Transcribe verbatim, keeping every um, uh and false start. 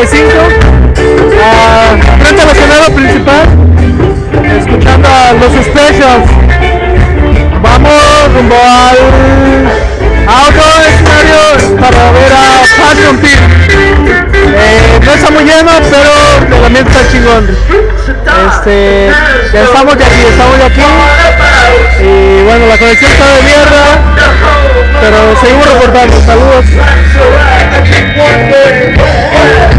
de cinco, uh, frente al escenario principal, escuchando a los Specials. Vamos rumbo al a otro escenario para ver a Passion Pit. Eh, no está muy lleno, pero el ambiente está chingón. Este, ya estamos de aquí, estamos de aquí. Y bueno, la conexión está de mierda, pero seguimos reportando. Saludos.